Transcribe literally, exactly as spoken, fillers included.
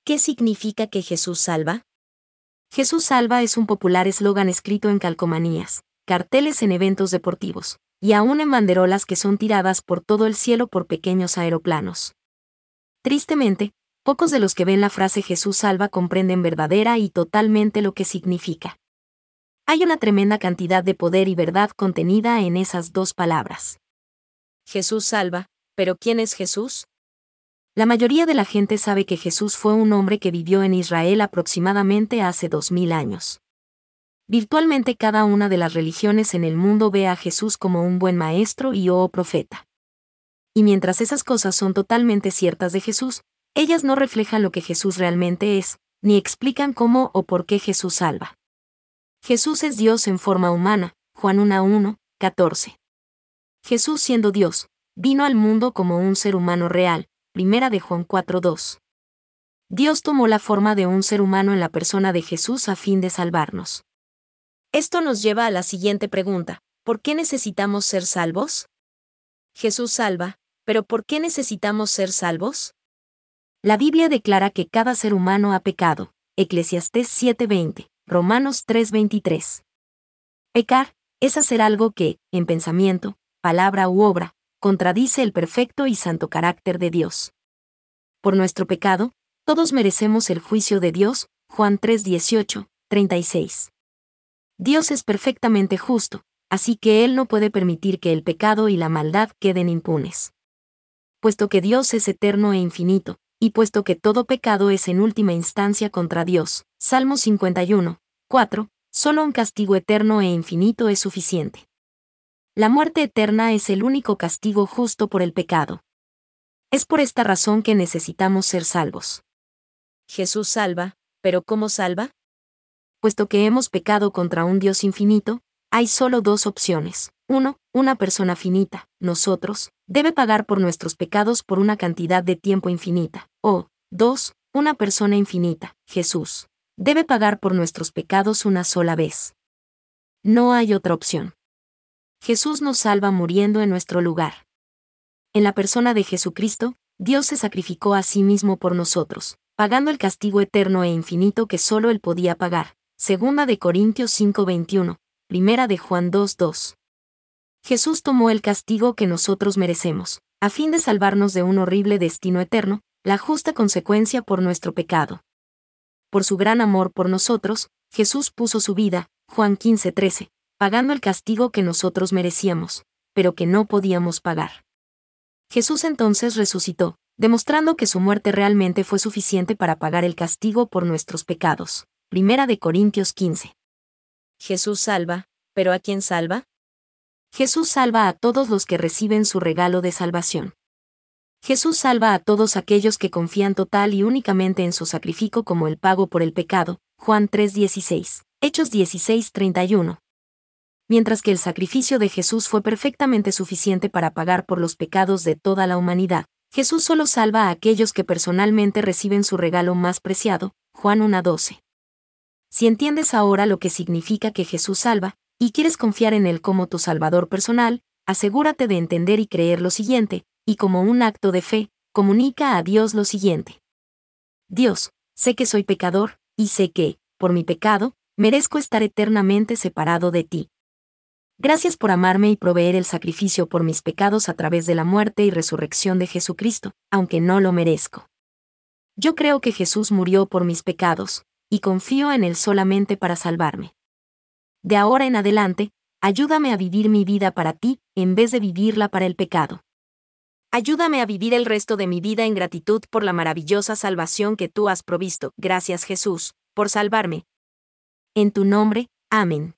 ¿Qué significa que Jesús salva? Jesús salva es un popular eslogan escrito en calcomanías, carteles en eventos deportivos, y aún en banderolas que son tiradas por todo el cielo por pequeños aeroplanos. Tristemente, pocos de los que ven la frase Jesús salva comprenden verdadera y totalmente lo que significa. Hay una tremenda cantidad de poder y verdad contenida en esas dos palabras. Jesús salva, pero ¿quién es Jesús? La mayoría de la gente sabe que Jesús fue un hombre que vivió en Israel aproximadamente hace dos mil años. Virtualmente cada una de las religiones en el mundo ve a Jesús como un buen maestro y o profeta. Y mientras esas cosas son totalmente ciertas de Jesús, ellas no reflejan lo que Jesús realmente es, ni explican cómo o por qué Jesús salva. Jesús es Dios en forma humana, Juan uno uno, catorce. Jesús siendo Dios, vino al mundo como un ser humano real, Primera de Juan cuatro dos. Dios tomó la forma de un ser humano en la persona de Jesús a fin de salvarnos. Esto nos lleva a la siguiente pregunta: ¿por qué necesitamos ser salvos? Jesús salva, pero ¿por qué necesitamos ser salvos? La Biblia declara que cada ser humano ha pecado, Eclesiastés siete veinte, Romanos tres veintitrés. Pecar es hacer algo que, en pensamiento, palabra u obra, contradice el perfecto y santo carácter de Dios. Por nuestro pecado, todos merecemos el juicio de Dios, Juan tres dieciocho, treinta y seis. Dios es perfectamente justo, así que Él no puede permitir que el pecado y la maldad queden impunes. Puesto que Dios es eterno e infinito, y puesto que todo pecado es en última instancia contra Dios, Salmo cincuenta y uno, cuatro, solo un castigo eterno e infinito es suficiente. La muerte eterna es el único castigo justo por el pecado. Es por esta razón que necesitamos ser salvos. Jesús salva, pero ¿cómo salva? Puesto que hemos pecado contra un Dios infinito, hay solo dos opciones. Uno, una persona finita, nosotros, debe pagar por nuestros pecados por una cantidad de tiempo infinita. O, dos, una persona infinita, Jesús, debe pagar por nuestros pecados una sola vez. No hay otra opción. Jesús nos salva muriendo en nuestro lugar. En la persona de Jesucristo, Dios se sacrificó a sí mismo por nosotros, pagando el castigo eterno e infinito que solo Él podía pagar. Segunda de Corintios cinco veintiuno, Primera de Juan dos dos. Jesús tomó el castigo que nosotros merecemos, a fin de salvarnos de un horrible destino eterno, la justa consecuencia por nuestro pecado. Por su gran amor por nosotros, Jesús puso su vida, Juan quince trece, pagando el castigo que nosotros merecíamos, pero que no podíamos pagar. Jesús entonces resucitó, demostrando que su muerte realmente fue suficiente para pagar el castigo por nuestros pecados. Primera de Corintios quince. Jesús salva, ¿pero a quién salva? Jesús salva a todos los que reciben su regalo de salvación. Jesús salva a todos aquellos que confían total y únicamente en su sacrificio como el pago por el pecado, Juan tres dieciséis, Hechos dieciséis treinta y uno. Mientras que el sacrificio de Jesús fue perfectamente suficiente para pagar por los pecados de toda la humanidad, Jesús solo salva a aquellos que personalmente reciben su regalo más preciado, Juan uno doce. Si entiendes ahora lo que significa que Jesús salva, y quieres confiar en Él como tu Salvador personal, asegúrate de entender y creer lo siguiente, y como un acto de fe, comunica a Dios lo siguiente. Dios, sé que soy pecador, y sé que, por mi pecado, merezco estar eternamente separado de ti. Gracias por amarme y proveer el sacrificio por mis pecados a través de la muerte y resurrección de Jesucristo, aunque no lo merezco. Yo creo que Jesús murió por mis pecados, y confío en Él solamente para salvarme. De ahora en adelante, ayúdame a vivir mi vida para ti, en vez de vivirla para el pecado. Ayúdame a vivir el resto de mi vida en gratitud por la maravillosa salvación que tú has provisto. Gracias, Jesús, por salvarme. En tu nombre, amén.